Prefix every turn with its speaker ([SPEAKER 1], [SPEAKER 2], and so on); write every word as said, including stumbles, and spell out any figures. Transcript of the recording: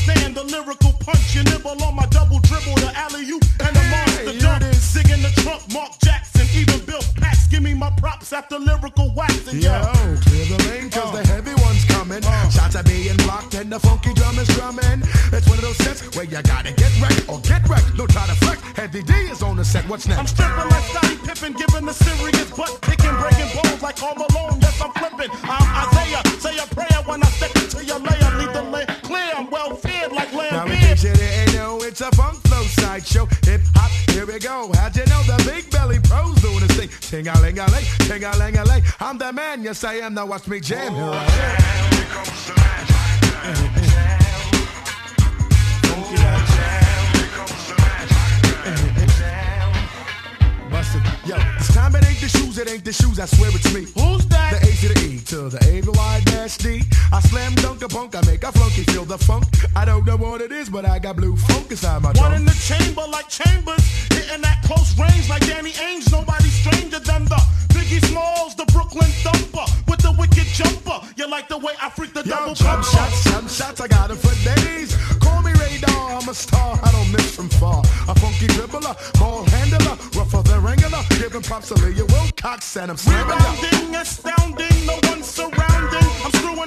[SPEAKER 1] understand the lyrical punch. You nibble on my double dribble, the alley-oop and the monster
[SPEAKER 2] Hey,
[SPEAKER 1] dunk.
[SPEAKER 2] here it is.
[SPEAKER 1] Dig in the trunk, Mark Jackson, even Bill Pax. Give me my props after lyrical waxing.
[SPEAKER 2] Yo, clear the lane cause
[SPEAKER 1] Uh.
[SPEAKER 2] the heavy one's coming.
[SPEAKER 1] Uh.
[SPEAKER 2] Shots are being blocked and the funky drum is drumming. It's one of those sets where you gotta get wrecked or get wrecked. No try to flex. Heavy D is on the set. What's
[SPEAKER 1] I'm
[SPEAKER 2] next?
[SPEAKER 1] stripping like Scottie Pippen, giving the serious butt kicking, breaking bones like Home Alone. Yes, I'm flipping. I'm Isaiah. Say a prayer when I step into your lair. Leave the lane clear. I'm well fed like
[SPEAKER 2] Now
[SPEAKER 1] lamb
[SPEAKER 2] in
[SPEAKER 1] beard.
[SPEAKER 2] case you didn't know, it's a funk flow sideshow. Hip hop, here we go. How'd you know the big belly pros doing this thing? Ting-a-ling-a-ling, ting-a-ling-a-ling. I'm the man, yes I am. Now watch me jam. Here I am. Busted. Yo, this time it ain't the shoes, it ain't the shoes, I swear it's me.
[SPEAKER 1] Who's that?
[SPEAKER 2] The A to the E to the A, the Y dash D. I slam dunk a punk, I make a flunky feel the funk. I don't know what it is, but I got blue funk inside my
[SPEAKER 1] One in
[SPEAKER 2] trunk.
[SPEAKER 1] the chamber like Chambers, hitting at close range like Danny Ainge. Nobody stranger than the Biggie Smalls, the Brooklyn thumper with the wicked jumper. You like the way I freak the
[SPEAKER 2] Yo,
[SPEAKER 1] double
[SPEAKER 2] jump
[SPEAKER 1] bumper?
[SPEAKER 2] shots, jump shots, I got 'em for days. Call me Radar, I'm a star, I don't miss from far. A funky dribbler, ball handler, rougher than Wrangler. Giving props to Leah Wilcox and I'm slamming up.
[SPEAKER 1] Rebounding, astounding, no one surrounding. I'm screwing